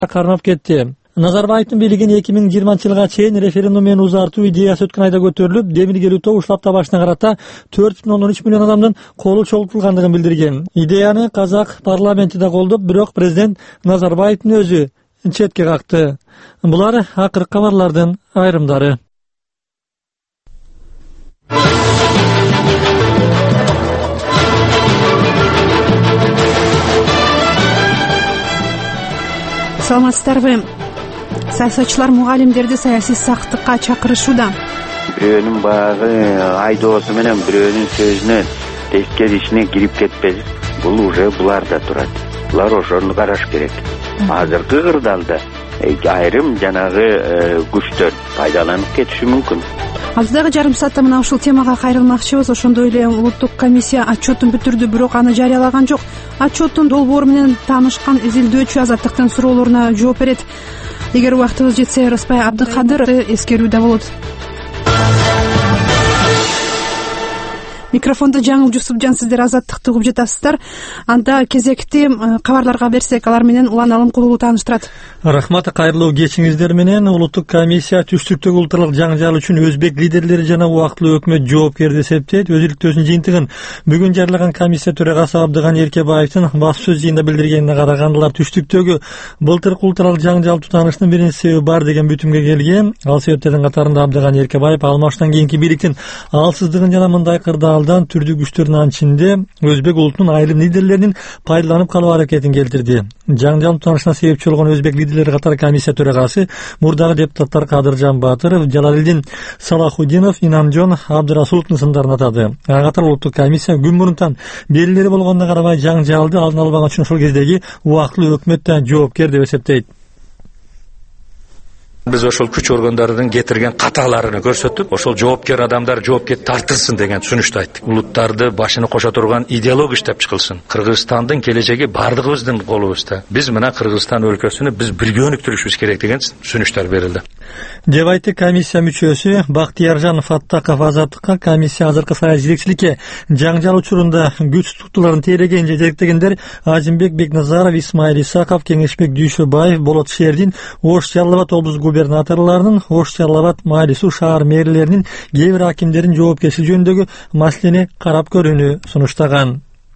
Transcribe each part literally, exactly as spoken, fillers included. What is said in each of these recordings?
кармап кетти. Назарбаевдин бийлигин эки миң жыйырманчы жылга чейин референдум менен узартуу идеясы өткөн айда көтөрүлүп, демир келүү уштап табашына карата төрт бүтүн ондон үч миллион адамдын колу чогултулгандыгын билдирген. Идеяны казак парламенти да колдоп, бирок президент Назарбаевдин өзү четке какты. Булар акыркы кабарлардын айрымдары. Саламатсыздарбы? Саясатчылар мугалимдерди саясий сактыкка чакырышууда. Бирөөнүн баягы айдоосу менен бирөөнүн сөзүнө тескерисине кирип кетпеси, бул уже буларда турат. Булар ошону караш керек. Азыркы кырдаалда айрым жанагы күчтөр пайдаланып кетиши мүмкүн. Алдыдагы жарым саатта мына ушул темага кайрылмакчыбыз. Ошондой эле улуттук комиссия отчетун бүтүрдү, бирок аны жарыялаган жок. Отчеттун долбоору менен таанышкан изилдөөчү Азаттыктын суроолоруна жооп берет. Эгер убактыбыз жетсе, Распай Абдыкадыр эскерүү да болот. Микрофондо Жаңыл Жусупжан, сиздер Азаттыкты угуп жатасыздар. Анда кезекти кабарларга берсек, алар менен Улан Алымкулуу тааныштырат. Рахмат, кайрылуу кечиңиздер менен. Улуттук комиссия түштүктөгү улуттук жаңжал үчүн өзбек лидерлери жана убактылуу өкмөт жоопкер деп эсептейт. Өз иликтөөсүнүн жыйынтыгын бүгүн жарыялаган комиссия төрагасы Абдыган Эркебаевдин басуу сөз жыйында билдиргенине караганда, түштүктөгү былтыркы улуттук жаңжал тутаныштын биринчи себеби бар деген бүтүмгө келген. Ал себептердин катарында Абдыган Эркебаев алмаштан кийинки бийликтин алсыздыгын жана мындай кырдаалдан түрдүү күчтөрдүн анчинде өзбек улутунун айрым лидерлеринин пайдаланып калуу аракетин келтирди. Жаңжал тутанышына себепчи болгон өзбек лидерлери катары комиссия төрагасы мурдагы депутаттар Кадыржан Батыров, Жалалидин Салахудинов, Инамжон Абдырасуловдун сындарын атады. Ага катары улуттук комиссия күн мурунтан белгилери болгонуна карабай жаңжалды алдын албаган үчүн ошол кездеги убактылуу өкмөт да жоопкер деп эсептейт. Биз ошол күч органдарынын кетирген каталарын көрсөтүп, ошол жоопкер адамдар жоопкерге тартылсын деген түшүнүштү айттык. Улуттарды башына кошо турган идеология иштеп чыгылсын. Кыргызстандын келечеги бардыгыбыздын колубузда. Биз мына Кыргызстан өлкөсүнү биз бирге өнүктүрүшүбүз керек деген түшүнүштөр берилди. Деп айтты комиссия мүчөсү Бактияржан Фаттаков. Азаттыкка комиссия азыркы саясий жетекчиликке жаңжал учурунда күч туктуларын тейлеген же жетектегендер Азимбек Бекназаров, Исмаил Исаков, Кеңешбек Дүйшөбаев, Болот Шердин, Ош Жалал-Абад облус губернаторларынын, Ош Жалал-Абад Майли Суу шаар мэрлеринин, кээ бир акимдердин жоопкерчилиги жөнүндөгү маселени карап көрүүнү сунуштаган.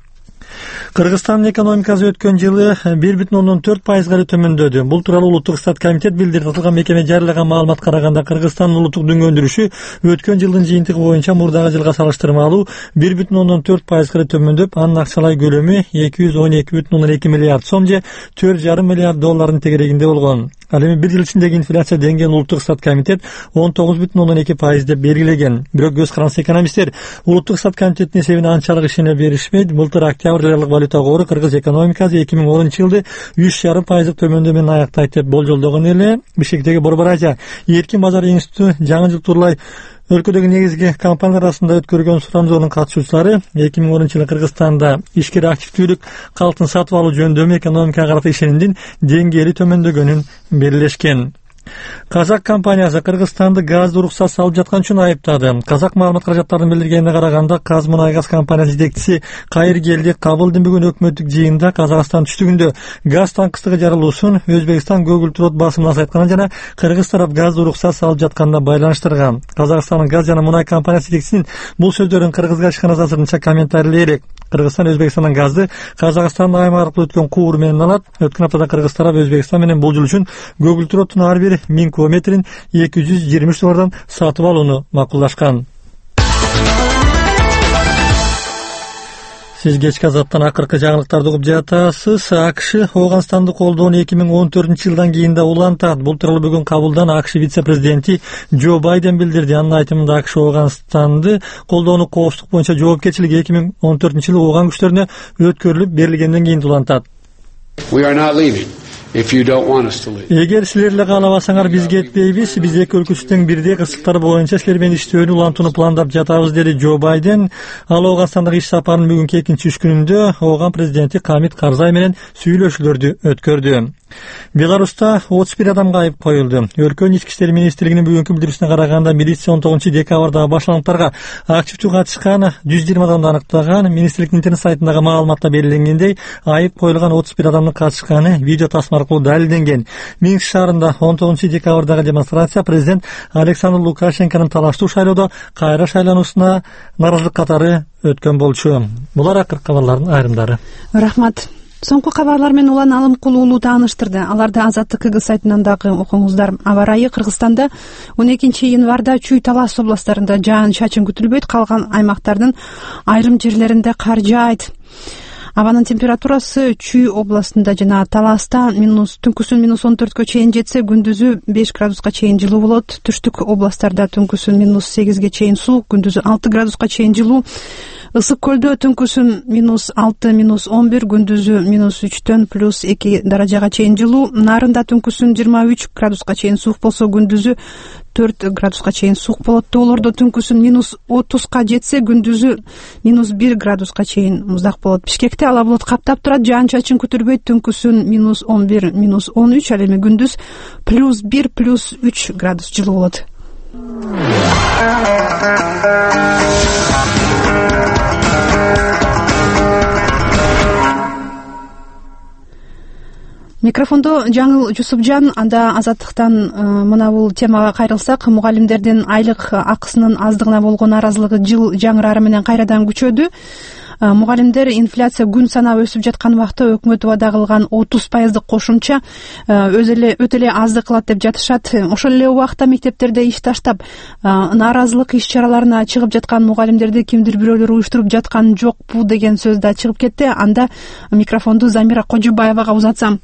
Кыргызстандын экономикасы өткөн жылы бир бүтүн ондон төрт пайызга төмөндөдү. Бул тууралуу Улуттук стат комитет билдирди. Аталган мекеме жарыялаган маалыматка караганда, Кыргызстандын улуттук дүң өндүрүшү өткөн жылдын жыйынтыгы боюнча мурдагы жылга салыштырмалуу бир бүтүн ондон төрт пайызга төмөндөп, анын акчалай көлөмү эки жүз он эки бүтүн ондон эки миллиард сом же төрт жарым миллиард доллардын тегерегинде болгон. Ал эми бир жыл ичиндеги инфляция деңгээлин Улуттук стат комитет он тогуз бүтүн ондон эки пайыз деп белгилеген. Бирок көз карансы экономисттер Улуттук стат комитетинин эсебине анчалык ишене беришпейт. Былтыр октябрь айлык валюта кору Кыргыз экономикасы эки миң онунчу жылды үч жарым пайыздык төмөндөө менен аяктайт деп болжолдогон эле. Бишкектеги Борбор Азия эркин базар институту жаңы жыл тууралай өлкөдөгү негизги компаниялар арасында өткөргөн сурамжоонун катышуучулары эки миң онунчу жылы Кыргызстанда ишкер активдүүлүк калктын сатып алуу жөндөмү экономикага карата ишенимдин деңгээли төмөндөгөнүн белгилешкен. Казак компаниясы Кыргызстанды газды уруксат салып жаткан үчүн айыптады. Казак маалымат каражаттарынын билдиргенине караганда, Казмунайгаз компаниясы жетекчиси Кайыргелди Кабылдын бүгүн өкмөттүк жыйында Казакстан түштүгүндө газ танкыстыгы жарылуусун Өзбекстан Көгүл басымына сайтканы жана Кыргыз тарап газды уруксат салып жатканына байланыштырган. Казакстандын газ жана мунай компаниясы жетекчисинин бул сөздөрүн кыргызга ишкана азырынча комментарийлейбек. Кыргызстан Өзбекстандан газды Казакстандын аймак аркылуу өткөн куур менен алат. Өткөн аптада Кыргыз тарап Өзбекстан менен бул жыл үчүн көгүлтүрөттүн ар бир миң километрин эки жүз жыйырма үч доллардан сатып алууну макулдашкан. Сиз кечки Азаттан акыркы жаңылыктарды угуп жатасыз. АКШ Ооганстанды колдоону эки миң он төртүнчү жылдан кийин да улантат. Бул тууралуу бүгүн Кабулдан АКШ вице-президенти Джо Байден билдирди. Анын айтымында АКШ Ооганстанды колдоону коопсуздук боюнча жоопкерчилиги эки миң он төртүнчү жылы Ооган күчтөрүнө өткөрүлүп берилгенден кийин улантат. Эгер силер эле каалабасаңар, биз кетпейбиз. Биз эки өлкө тең бирдей кырсыктар боюнча силер менен иштөөнү улантууну пландап жатабыз, деди Джо Байден. Ал Ооганстандагы иш сапарынын бүгүнкү экинчи үч күнүндө Ооган президенти Камит Карзай менен сүйлөшүүлөрдү өткөрдү. Беларуста отуз бир адам кайып коюлду. Өлкөнүн ички иштер министрлигинин бүгүнкү билдирүүсүнө караганда, милиция он тогузунчу декабрда башланыктарга активдүү катышкан жүз жыйырма адамды аныктаган. Министрликтин интернет сайтындагы маалыматта белгиленгендей, айып коюлган отуз бир адамдын катышканы видео тасмалар аркылуу далилденген. Минск шаарында он тогузунчу декабрдагы демонстрация президент Александр Лукашенконун талаштуу шайлоодо кайра шайлануусуна нааразылык катары өткөн болчу. Булар акыркы кабарлардын айрымдары. Рахмат. Соңку кабарлар менен улан алым кулуулуу тааныштырды. Аларды Азаттык КГ сайтынан дагы окуңуздар. Аба ырайы Кыргызстанда он экинчи январда Чүй Талас областтарында жаан-чачын күтүлбөйт, калган аймактардын айрым жерлеринде кар жаайт. Абанын температурасы Чүй областында жана Таласта минус түнкүсүн минус он төрткө чейин жетсе, күндүзү беш градуска чейин жылуу болот. Түштүк областтарда түнкүсүн минус сегизге чейин суук, күндүзү алты градуска чейин жылуу. Ысык көлдө түнкүсүн минус алты, минус он бир, күндүзү минус үчтөн плюс эки даражага чейин жылуу. Нарында түнкүсүн жыйырма үч градуска чейин суук болсо, күндүзү төрт градуска чейин суук болот. Тоолордо түнкүсүн минус отузга жетсе, күндүзү минус бир градуска чейин муздак болот. Бишкекте ала булут каптап турат, жаан-чачын күтүлбөйт, түнкүсүн минус он бир, минус он үч, ал эми күндүз плюс бир, плюс үч градус жылуу болот. Микрофондо Жаңыл Жусупжан. Анда Азаттыктан мына бул темага кайрылсак, мугалимдердин айлык акысынын аздыгына болгон нааразылыгы жыл жаңырары менен кайрадан күчөдү. Мугалимдер инфляция күн санап өсүп жаткан убакта өкмөт убада кылган отуз пайыздык кошумча өз эле өтө эле аздык кылат деп жатышат. Ошол эле убакта мектептерде иш таштап нааразылык иш чараларына чыгып жаткан мугалимдерди кимдир бирөөлөр уюштуруп жаткан жокпу деген сөз да чыгып кетти. Анда микрофонду Замира Кожубаевага узатсам.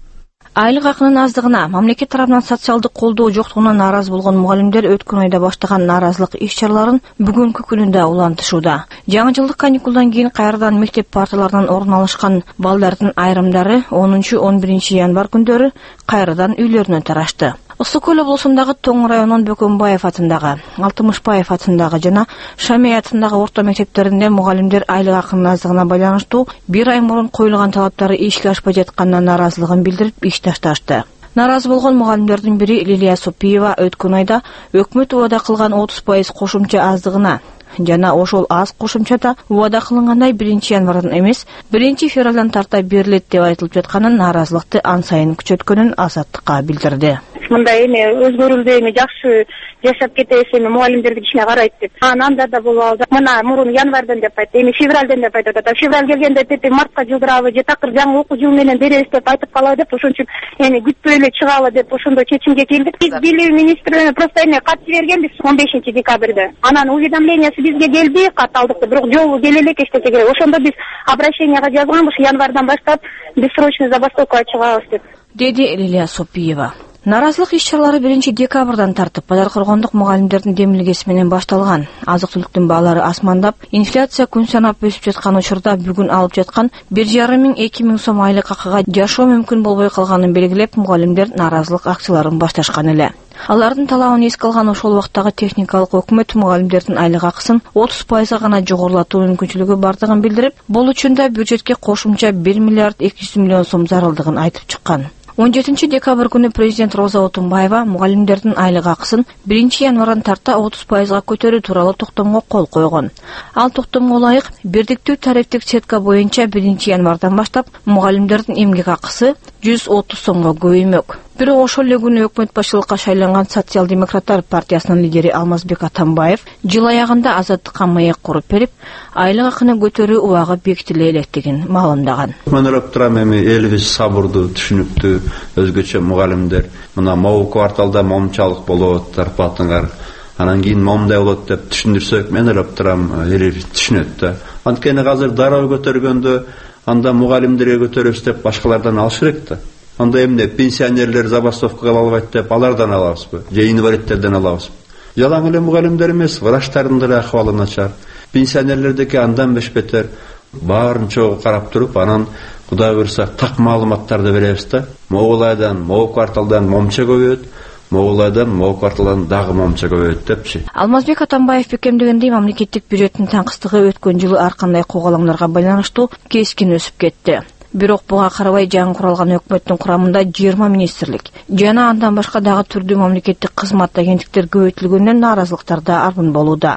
Айлык акынын аздыгына, мамлекет тарабынан социалдык колдоо жоктугуна нааразы болгон мугалимдер өткөн айда баштаган нааразылык иш чараларын бүгүнкү күнүндө улантышууда. Жаңы жылдык каникулдан кийин кайрадан мектеп парталарынан орун алышкан балдардын айрымдары онунчу он биринчи январь күндөрү кайрадан үйлөрүнө тарашты. Ысык көл облусундагы Тоң районунун Бөкөнбаев атындагы, Алтымышбаев атындагы жана Шамей атындагы орто мектептеринде мугалимдер айлык акынын аздыгына байланыштуу бир ай мурун коюлган талаптары ишке ашпай жатканына нааразылыгын билдирип иш ташташты. Нааразы болгон мугалимдердин бири Лилия Сопиева өткөн айда өкмөт убада кылган отуз пайыз кошумча аздыгына жана ошол аз кошумчада убада кылынгандай биринчи январдан эмес, биринчи февралдан тарта берилет деп айтылып жатканын нааразылыкты ан сайын күчөткөнүн Азаттыкка билдирди. Мындай эми өзгөрүлдү, эми жакшы жашап кетебиз, эми мугалимдердин ишине карайт деп. Анда да болобу. Мына мурун январдан деп айтты, эми февралдан деп айтып атат. Февраль келгенде тепе мартка жылдырабы же такыр жаңы окуу жылы менен беребиз деп айтып калабы деп, ошон үчүн эми күтпөй эле чыгалы деп ошондой чечимге келдик. Биз билүү министрлигине просто эми кат жибергенбиз он бешинчи декабрда. Анан уведомлениясы бизге келди, кат алдык, бирок жолу келе элек эчтеке керек. Ошондо биз обращенияга жазганбыз, январдан баштап бессрочный забастовкага чыгабыз деп, деди Лилия Сопиева. Нааразылык иш-чаралары биринчи декабрдан тартып, Бадар Кыргондук мугалимдердин демилгеси менен башталган. Азык-түлүктүн баалары асмандап, инфляция күн санап өсүп жаткан учурда бүгүн алып жаткан бир жарым миң эки миң сом айлык акыга жашоо мүмкүн болбой калганын белгилеп, мугалимдер нааразылык акцияларын башташкан эле. Алардын талабын эске алган ошол убактагы техникалык өкмөт мугалимдердин айлык акысын отуз пайызга гана жогорулатуу мүмкүнчүлүгү бардыгын билдирип, бул үчүн да бюджетке кошумча бир миллиард эки жүз миллион сом зарылдыгын айтып чыккан. он жетинчи декабрь күнү президент Роза Отунбаева мугалимдердин айлык акысын биринчи январдан тарта отуз пайызга көтөрүү тууралуу токтомго кол койгон. Ал токтомго ылайык бирдиктүү тарифтик сетка боюнча биринчи январдан баштап мугалимдердин эмгек акысы жүз отуз сомго көбөймөк. Бирок ошол эле күнү өкмөт башчылыкка шайланган Социал-демократтар партиясынын лидери Алмазбек Атамбаев жыл аягында Азаттыкка маек куруп берип, айлык акыны көтөрүү убагы бекитиле электигин маалымдаган. Мен ойлоп турам, эми элибиз сабырдуу, түшүнүктүү, өзгөчө мугалимдер мына могу кварталда момчалык болот, зарплатыңар анан кийин момундай болот деп түшүндүрсөк, мен ойлоп турам, элибиз түшүнөт да. Анткени азыр дароо көтөргөндө анда мугалимдерге көтөрөбүз деп башкалардан алыш керек да. Анда эмне пенсионерлер забастовкага албайт деп алардан алабызбы? Же инвалидтерден алабызбы? Жалаң эле мугалимдер эмес, врачтардын да акыбалы начар. Пенсионерлердики андан беш бетер. Баарын чогуу карап туруп, анан Кудай буйрса так маалыматтарды беребиз да. Могул айдан, могу кварталдан момча көбөйөт, могул айдан, могу кварталдан дагы момча көбөйөт депчи. Алмазбек Атамбаев бекемдегендей, мамлекеттик бюджеттин таңкыстыгы өткөн жылы ар кандай куугалаңдарга байланыштуу кескин өсүп кетти. Бирок буга карабай жаңы куралган өкмөттүн курамында жыйырма министрлик жана андан башка дагы түрдүү мамлекеттик кызмат агенттиктер көбөйтүлгөндөн нааразылыктар да арбын болууда.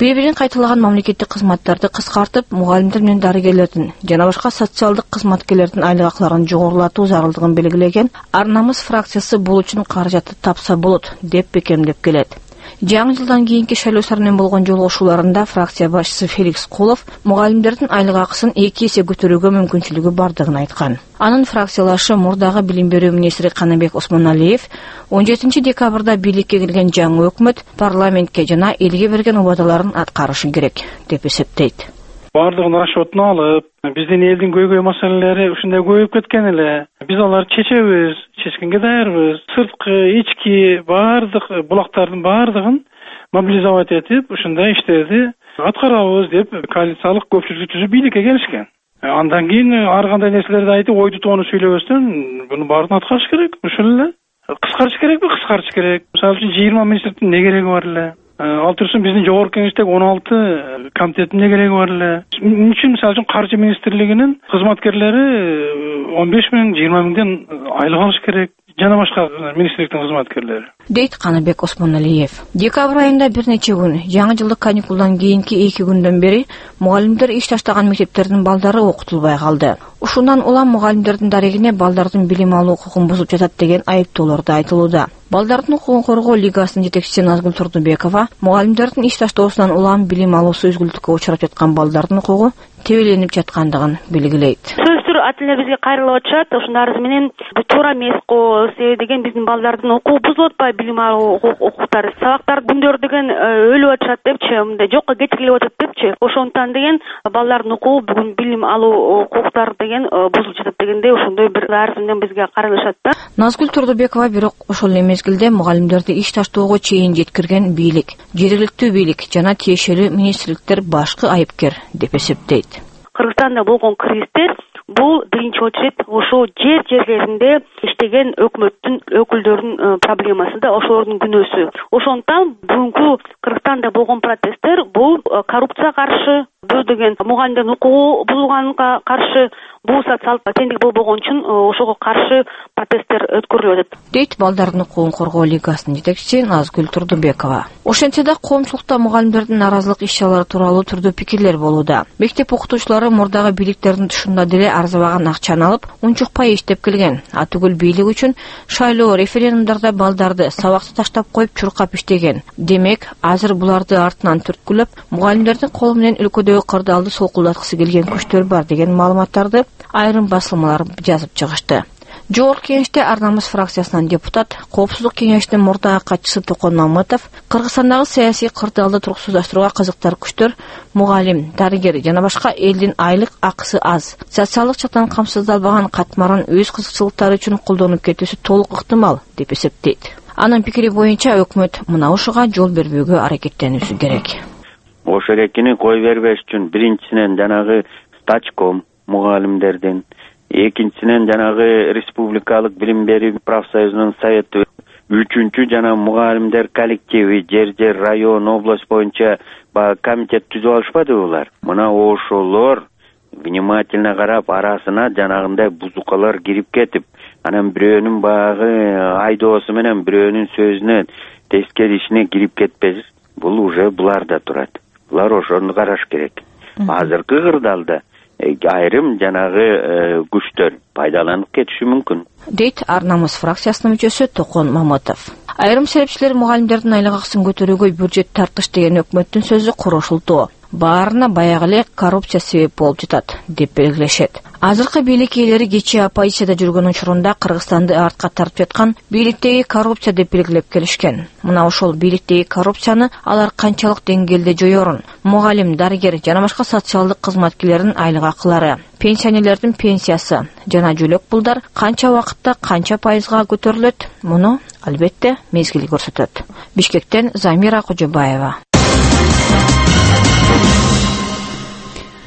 бири-бирин кайталаган мамлекеттик кызматтарды кыскартып, мугалимдер менен дарыгерлердин жана башка социалдык кызматкерлердин айлык акыларын жогорулатуу зарылдыгын белгилеген Ар намыс фракциясы бул үчүн каражатты тапса болот деп бекемдеп келет. Жаңы жылдан кийинки шайлоолор менен болгон жолугушууларында фракция башчысы Феликс Кулов мугалимдердин айлык акысын эки эсе көтөрүүгө мүмкүнчүлүгү бардыгын айткан. Анын фракциялашы мурдагы билим берүү министри Канабек Осмоналиев он жетинчи декабрда бийликке келген жаңы өкмөт парламентке жана элге берген убадаларын аткарышы керек деп эсептейт. Бардыгын расчетуна алып, биздин элдин көйгөй маселелери ушундай көбөйүп кеткен эле. Биз аларды чечебиз, чечкенге даярбыз. Сырткы, ички, бардык булактардын бардыгын мобилизовать этип, ушундай иштерди аткарабыз деп коалициялык көпчүлүк түзүп бийликке келишкен. Андан кийин ар кандай нерселерди айтып, ойду тоону сүйлөбөстөн, буну баарын аткарыш керек. Ушул эле. Кыскартыш керекпи? Кыскартыш керек. Мисалы үчүн жыйырма министрликтин не кереги бар эле? Ал турсун биздин жогорку кеңештеги он алты комитеттин кереги бар эле. Үчүн мисалы үчүн каржы министрлигинин кызматкерлери он беш миң, жыйырма миңден айлык алыш керек. Жана башка министрликтин кызматкерлери. Дейт Канабек Осмоналиев. Декабрь айында бир нече күн, жаңы жылдык каникулдан кийинки эки күндөн бери мугалимдер иш таштаган мектептердин балдары окутулбай калды. Ушундан улам мугалимдердин дарегине балдардын билим алуу укугун бузуп жатат деген айыптоолор да айтылууда. Балдардын укугун коргоо лигасынын жетекчиси Назгүл Турдубекова мугалимдердин иш таштоосунан улам билим алуусу үзгүлтүккө учурап жаткан балдардын укугу тебеленип жаткандыгын белгилейт. Ат эле бизге кайрылып атышат, ошонун арызы менен бул туура эмес го, себеби деген биздин балдардын окуу бузулуп атпайбы, билим алуу укуктары, сабактар күндөр деген өлүп атышат депчи, мындай жокко кетирилип атат депчи. Ошондуктан деген балдардын окуу бүгүн билим алуу укуктары деген бузулуп жатат дегенде ошондой бир арыз менен бизге кайрылышат да. Назгүл Турдубекова бирок ошол эле мезгилде мугалимдерди иш таштоого чейин жеткирген бийлик, жергиликтүү бийлик жана тиешелүү министрликтер башкы айыпкер деп эсептейт. Кыргызстанда болгон кризистер бул биринчи очередь ошол жер жерлеринде иштеген өкмөттүн өкүлдөрүнүн проблемасы да, ошолордун күнөөсү. Ошондуктан бүгүнкү Кыргызстанда болгон протесттер бул коррупцияга каршы, бул деген мугалимдердин укугу бузулганга каршы, бул социалдык теңдик болбогон үчүн ошого каршы протесттер өткөрүлүп атат. Дейт балдардын укугун коргоо лигасынын жетекчиси Назгүл Турдубекова. Ошентсе да коомчулукта мугалимдердин наразылык иш-чаралары тууралуу түрдүү пикирлер болууда. Мектеп окутуучулары мурдагы бийликтердин тушунда деле арзабаган акчаны алып, унчукпай иштеп келген. Атүгүл бийлик үчүн шайлоо, референдумдарда балдарды сабакты таштап коюп чуркап иштеген. Демек, азыр буларды артынан түрткүлөп, мугалимдердин колу менен өлкөдөгү кырдаалды солкулдаткысы келген күчтөр бар деген маалыматтарды айрым басылмалар жазып чыгышты. Жогорку кеңеште Ар намыс фракциясынан депутат, Коопсуздук кеңешинин мурдагы катчысы Токон Мамытов Кыргызстандагы саясий кырдаалды туруксуздаштырууга кызыктар күчтөр, мугалим, дарыгер жана башка элдин айлык акысы аз, социалдык жактан камсыздалбаган катмарын өз кызыкчылыктары үчүн колдонуп кетүүсү толук ыктымал деп эсептейт. Анын пикири боюнча өкмөт мына ушуга жол бербөөгө аракеттенүүсү керек. Ошол экини кой бербеш үчүн биринчисинен жанагы стачком мугалимдердин, экинчисинен жанагы республикалык билим берүү профсоюзунун совети, үчүнчү жана мугалимдер коллективи жер жер район область боюнча комитет түзүп алышпадыбы булар. Мына ошолор внимательно карап арасына жанагындай бузукалар кирип кетип, анан бирөөнүн багы айдоосу менен бирөөнүн сөзүнө тескери ишине кирип кетпес. Бул уже буларда турат. Булар ошону караш керек. Азыркы кырдаалда айрым жанагы күчтөр пайдаланып кетиши мүмкүн. Дейт Ар намыс фракциясынын мүчөсү Токон Мамытов. Айрым серепчилер мугалимдердин айлык акысын көтөрүүгө бюджет тартыш деген өкмөттүн сөзү курошултуу. Баарына баягы эле коррупция себеп болуп жатат деп белгилешет. Азыркы бийлик ээлери кечээ оппозицияда жүргөн учурунда Кыргызстанды артка тартып жаткан бийликтеги коррупция деп белгилеп келишкен. Мына ошол бийликтеги коррупцияны алар канчалык деңгээлде жоёрун, мугалим, дарыгер жана башка социалдык кызматкерлердин айлык акылары, пенсионерлердин пенсиясы жана жөлөк пулдар канча убакытта канча пайызга көтөрүлөт, муну албетте мезгил көрсөтөт. Бишкектен Замира Кожобаева.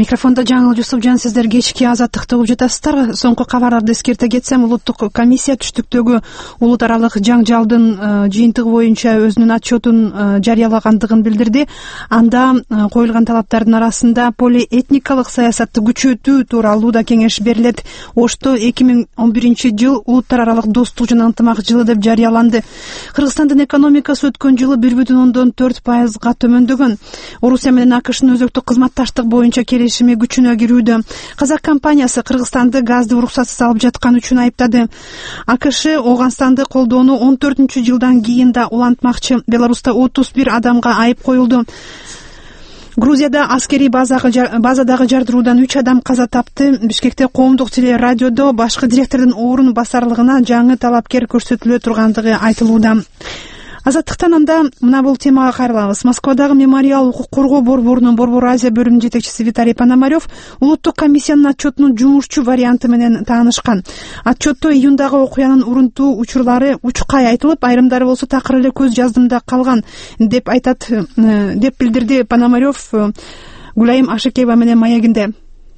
Микрофонда Жаңыл Жусупжан, сиздер кечки азаттыкты угуп жатасыздар. Соңку кабарларды эскерте кетсем, улуттук комиссия түштүктөгү улут аралык жаңжалдын жыйынтыгы боюнча өзүнүн отчетун жарыялагандыгын билдирди. Анда коюлган талаптардын арасында полиэтникалык саясатты күчөтүү тууралуу да кеңеш берилет. Ошто эки миң он биринчи жыл улуттар аралык достук жана ынтымак жылы деп жарыяланды. Кыргызстандын экономикасы өткөн жылы бир бүтүн ондон төрт пайызга төмөндөгөн. Орусия менен АКШнын өзөктүк кызматташтык боюнча келишими күчүнө кирүүдө. Казак компаниясы Кыргызстанды газды уруксатсыз алып жаткан үчүн айыптады. АКШ Ооганстанды колдоону он төртүнчү жылдан кийин да улантмакчы. Беларуста отуз бир адамга айып коюлду. Грузияда аскерий базадагы жардыруудан үч адам каза тапты. Бишкекте коомдук телерадиодо башкы директордун орун басарлыгына жаңы талапкер көрсөтүлө тургандыгы айтылууда. Азаттыктан анда мына бул темага кайрылабыз. Москвадагы мемориал укук коргоо борборунун Борбор Азия бөлүмүнүн жетекчиси Виталий Пономарев улуттук комиссиянын отчетунун жумушчу варианты менен таанышкан. Отчетто июндагы окуянын урунтуу учурлары учкай айтылып, айрымдары болсо такыр эле көз жаздымда калган деп айтат, деп билдирди Пономарев Гүлайым Ашыкеева менен маегинде.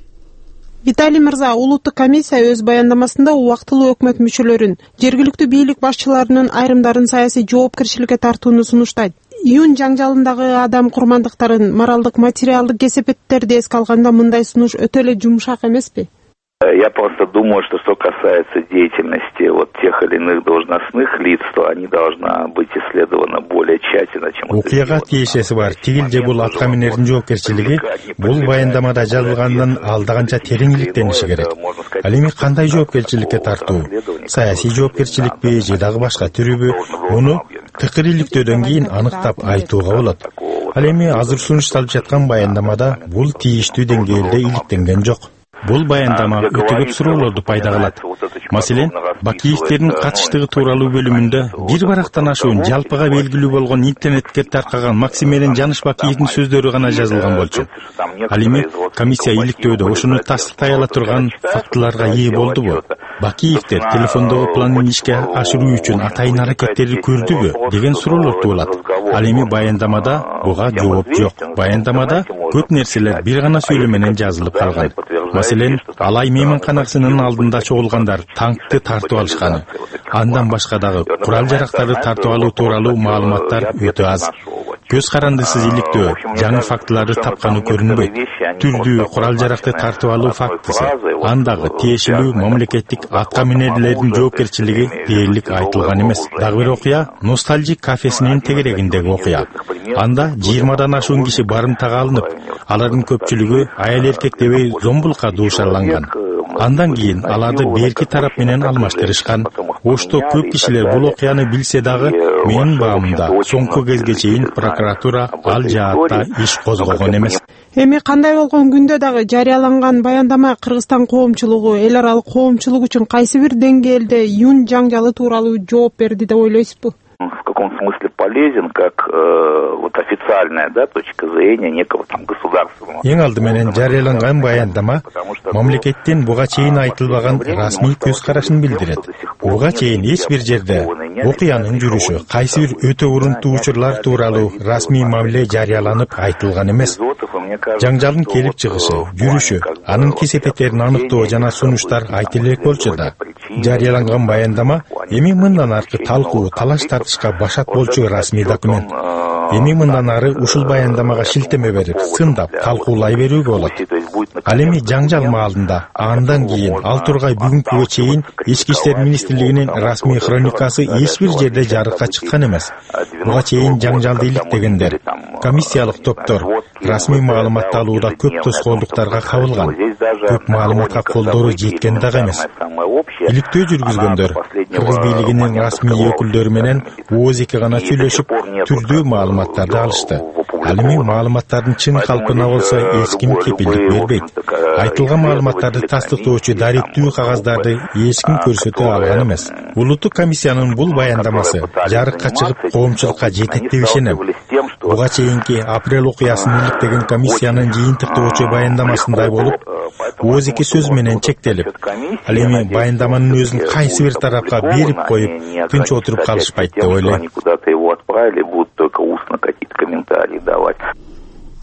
Виталий мырза, улуттук комиссия өз баяндамасында убактылуу өкмөт мүчөлөрүн, жергиликтүү бийлик башчыларынын айрымдарын саясий жоопкерчиликке тартууну сунуштайт. Июнь жаңжалындагы адам курмандыктарын, моралдык, материалдык кесепеттерди эске алганда мындай сунуш өтө эле жумшак эмеспи? Я просто думаю, что что касается деятельности вот тех или иных должностных лиц, то они должна быть исследована более тщательно, чем... Окуяга тиешеси бар тигил же бул атка минердин жоопкерчилиги бул баяндамада жазылгандан алдаганча терең иликтениши керек. Ал эми кандай жоопкерчиликке тартуу? Саясий жоопкерчиликпи же дагы башка түрүбү? Муну тыкыр иликтөөдөн кийин аныктап айтууга болот. Ал эми азыр сунушталып жаткан баяндамада бул тийиштүү деңгээлде иликтенген жок. Бул баяндама өтө көп суроолорду пайда кылат. Маселен, Бакиевдердин катыштыгы тууралуу бөлүмүндө бир барактан ашуун жалпыга белгилүү болгон интернетке таркаган Максимилиан Жаныш Бакиевдин сөздөрү гана жазылган болчу. Ал эми комиссия иликтөөдө ошону тастыктай ала турган фактыларга ээ болдубу? Бакиевдер телефондогу планын ишке ашыруу үчүн атайын аракеттерди көрдүбү деген суроолор туулат. Ал эми баяндамада буга жооп жок. Баяндамада көп нерселер бир гана сүйлөм менен жазылып калган. Маселен, Алай мейманканасынын алдында чогулгандар танкты тартып алышканы, андан башка дагы курал жарактарды тартып алуу тууралуу маалыматтар өтө аз. Көз карандысыз иликтөө, жаңы фактыларды тапканы көрүнбөйт. Түрдүү курал жаракты тартып алуу фактысы, андагы тиешелүү мамлекеттик атка минерлердин жоопкерчилиги дээрлик айтылган эмес. Дагы бир окуя Ностальжик кафесинин тегерегиндеги окуя. Анда жыйырмадан ашуун киши барымтага алынып, алардын көпчүлүгү аял эркек дебей зомбулукка дуушарланган. Андан кийин аларды берки тарап менен алмаштырышкан. Ошто көп кишилер бул окуяны билсе дагы, менин баамымда соңку кезге чейин прокуратура ал жаатта иш козгогон эмес. Эми кандай болгон күндө дагы жарыяланган баяндама Кыргызстан коомчулугу, эл аралык коомчулук үчүн кайсы бир деңгээлде июнь жаңжалы тууралуу жооп берди деп ойлойсузбу? В каком смысле полезен, как э, вот официальная, да, точка зрения некого там государственного. Эң алды менен жарыяланган баяндама мамлекеттин буга чейин айтылбаган расмий көз карашын билдирет. Буга чейин эч бир жерде окуянын жүрүшү, кайсы бир өтө урунтуу учурлар тууралуу расмий мамиле жарыяланып айтылган эмес. Жаңжалдын келип чыгышы, жүрүшү, анын кесепеттерин аныктоо жана сунуштар айтылып элек болчу да. Жарыяланган баяндама эми мындан аркы талкуу, талаш тартышка башат болчу расмий документ. Эми мындан ары ушул баяндамага шилтеме берип, сындап, талкуулай берүүгө болот. Ал эми жаңжал маалында, андан кийин ал тургай бүгүнкүгө чейин Ички иштер министрлигинин расмий хроникасы эч бир жерде жарыкка чыккан эмес. Буга чейин жаңжалды иликтегендер, комиссиялык топтор расмий маалыматты алууда көп тоскоолдуктарга кабылган. Көп маалыматка колдору жеткен дагы эмес. Иликтөө жүргүзгөндөр Кыргыз бийлигинин расмий өкүлдөрү менен ооз-эки гана сүйлөшүп, түрдүү маалыматтарды алышты. Ал эми маалыматтардын чын калпына болсо эч ким кепилдик бербейт. Айтылган маалыматтарды тастыктоочу даректүү кагаздарды эч ким көрсөтө алган эмес. Улуттук комиссиянын бул баяндамасы жарыкка чыгып коомчулукка жетет деп ишенем. Буга чейинки апрель окуясын иликтеген комиссиянын жыйынтыктоочу баяндамасындай болуп, ооз-эки сөз менен чектелип, ал эми баяндаманын өзүн кайсы бир тарапка берип коюп, тынч отуруп калышпайт деп ойлойм.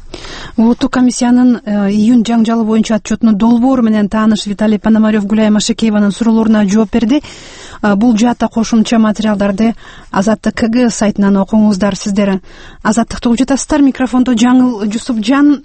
Улуттук комиссиянын июнь жаңжалы боюнча отчетунун долбоору менен тааныш Виталий Пономарев Гүлай Машекееванын суроолоруна жооп берди. Бул жаатта кошумча материалдарды Азаттык КГ сайтынан окуңуздар. Сиздер Азаттыкты угуп жатасыздар. Микрофондо Жаңыл Жусупжан.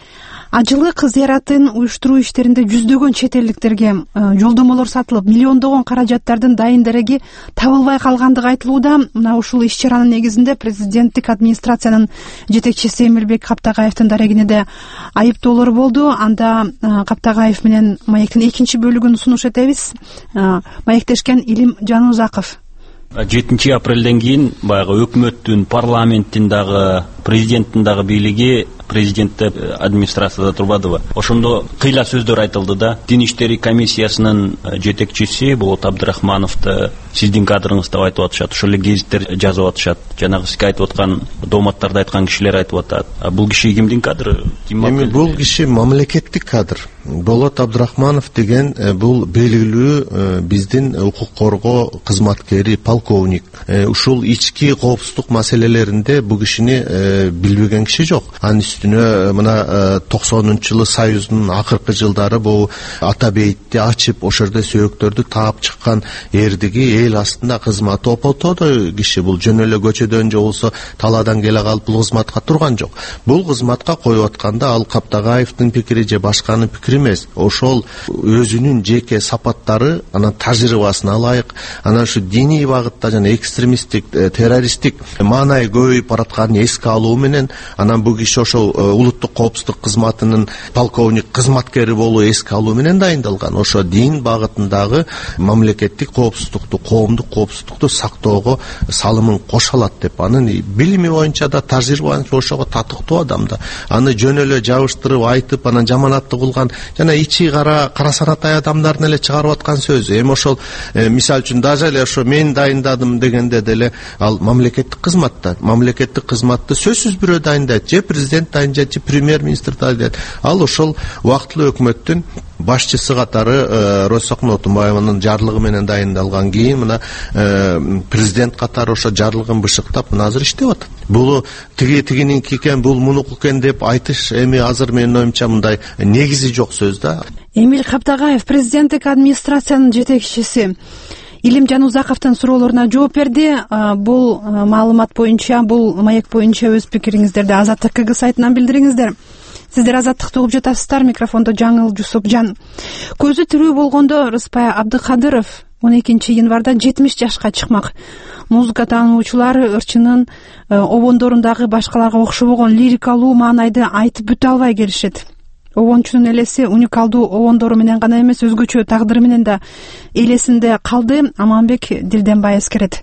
Ажылык зыяратын уюштуруу иштеринде жүздөгөн чет элдиктерге жолдомолор сатылып, миллиондогон каражаттардын дайын дереги табылбай калгандыгы айтылууда. Мына ушул иш-чаранын негизинде президенттик администрациянын жетекчиси Эмилбек Каптагаевдин дарегине айыптоолор болду. Анда Каптагаев менен маектин экинчи бөлүгүн сунуш этебиз. Маектешкен Илим Жанузаков. жетинчи апрелден кийин баягы өкмөттүн, парламенттин дагы, президенттин дагы бийлиги президентте администрацияда турбадыбы. Ошондо кыйла сөздөр айтылды да. Дин иштери комиссиясынын жетекчиси Болот Абдрахмановду сиздин кадрыңыз деп айтып атышат. Ошол эле гезиттер жазып атышат. Жанагы сизге айтып аткан дооматтарды айткан кишилер айтып атат. Бул киши кимдин кадры? Эми бул киши мамлекеттик кадр. Болот Абдрахманов деген бул белгилүү биздин укук коргоо кызматкери, полковник. Ушул ички коопсуздук маселелеринде бул кишини билбеген киши жок. Анын үстүнө мына токсонунчу жылы Союздун акыркы жылдары бул ата бейтти ачып, ошол жерде сөөктөрдү таап чыккан эрдиги эл астында кызматы опотодой киши. Бул жөн эле көчөдөн же болбосо талаадан келе калып бул кызматка турган жок. Бул кызматка коюп атканда ал Каптагаевдин пикири же башканын пикири эмес. Ошол өзүнүн жеке сапаттары, анан тажрыйбасына ылайык, анан ушу диний багытта жана экстремисттик, террористтик маанай көбөйүп баратканын эске алуу менен, анан бул киши ошол улуттук коопсуздук кызматынын полковник кызматкери болуу эске алуу менен дайындалган. Ошо дин багытындагы мамлекеттик коопсуздукту, коомдук коопсуздукту сактоого салымын кошо алат деп. Анын билими боюнча да, тажрыйба боюнча ошого татыктуу адам да. Аны жөн эле жабыштырып айтып, анан жаманатты кылган жана ичи кара кара санатай адамдардын эле чыгарып аткан сөзү. Эми ошол мисал үчүн даже эле ошо мен дайындадым дегенде деле ал мамлекеттик кызматта, мамлекеттик кызматты сөзсүз бирөө дайындайт, же президент дайындайт, же премьер-министр дайындайт. Ал ошол убактылуу өкмөттүн башчысы катары Ройсокун Отунбаеванын жарлыгы менен дайындалган кийин мына президент катары ошо жарлыгын бышыктап мына азыр иштеп атат. Бул тиги тигининки экен, бул мунуку экен деп айтыш эми азыр менин оюмча мындай негизи жок сөз да. Эмил Каптагаев президенттик администрациянын жетекчиси Илим Жанузаковдун суроолоруна жооп берди. Бул маалымат боюнча, бул маек боюнча өз пикириңиздерди Азаттык КГ сайтынан билдириңиздер. Сиздер Азаттыкты угуп жатасыздар. Микрофондо Жаңыл Жусупжан. Көзү тирүү болгондо Рыспай Абдыкадыров он экинчи январда жетимиш жашка чыкмак. Музыка таануучулар ырчынын обондорундагы башкаларга окшобогон лирикалуу маанайды айтып бүтө албай келишет. Обончунун элеси уникалдуу обондору менен гана эмес, өзгөчө тагдыры менен да элесинде калды. Аманбек Дилденбай эскерет.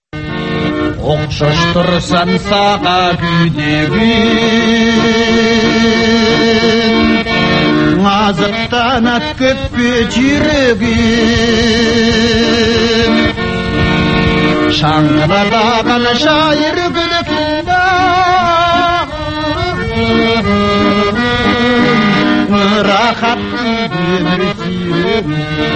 Окшоштурсан сага күйдөгүн, азыктанат көпкө жүрөгүм, шаңдаган шайыр күнүкүндө рахат өмүр сүйгүм.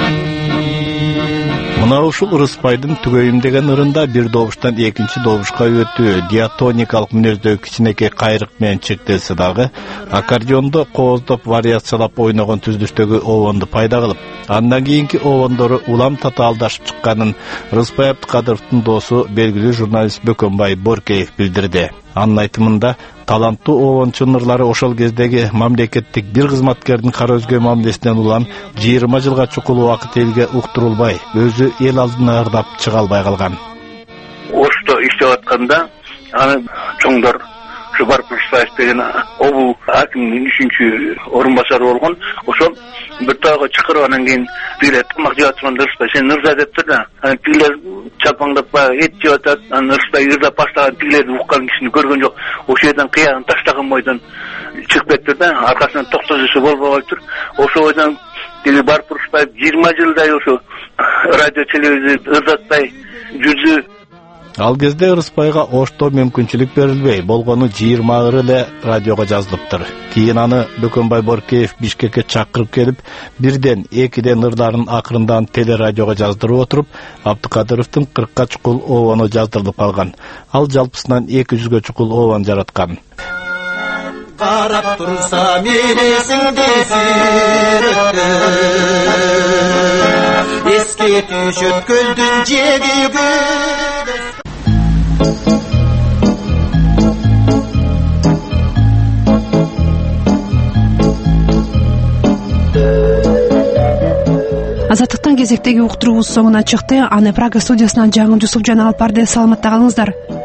Мына ушул Рыспайдын түгөйүм деген ырында бир добуштан экинчи добушка өтүү диатоникалык мүнөздөгү кичинекей кайрык менен чектелсе дагы, аккордеондо кооздоп вариациялап ойногон түзүлүштөгү обонду пайда кылып, андан кийинки обондору улам татаалдашып чыкканын Рыспай Абдыкадыровдун досу белгилүү журналист Бөкөнбай Боркеев билдирди. Анын айтымында таланттуу обончунун ырлары ошол кездеги мамлекеттик бир кызматкердин кара өзгө мамилесинен улам жыйырма жылга чукул убакыт элге уктурулбай, өзү эл алдына ырдап чыга албай калган. Ошто иштеп атканда аны чоңдор Жубар Пурсаев деген обул акимдин үчүнчү орун басары болгон. Ошол бир тагы чакырып анан кийин бир тамак жеп атканда Рыспай сен ырза дептир да. Анан тигилер чапаңдап баягы эт жеп атат. Анан Рыспай ырзап баштаган тигилерди уккан кишини көргөн жок. Ошол жерден кыягын таштаган бойдон чыгып кетти да. Аркасынан токтосо болбойт. Ошол бойдон тиги барып Рыспай жыйырма жылдай ошо радио телевизор ырзатпай жүрдү. Ал кезде Рыспайга ошто мүмкүнчүлүк берилбей, болгону жыйырма ыр эле радиого жазылыптыр. Кийин аны Бөкөнбай Боркеев Бишкекке чакырып келип, бирден экиден ырдарын акырындан телерадиого жаздырып отуруп, Абдыкадыровдун кыркка чукул обону жаздырылып калган. Ал жалпысынан эки жүзгө чукул обон жараткан. карап турсам элесиңди сүрөттү эске түшөт көлдүн жеги азаттыктын кезектеги уктуруубуз соңуна чыкты. Аны Прага студиясынан Жаңыл Жусупжан алып барды. Саламатта калыңыздар.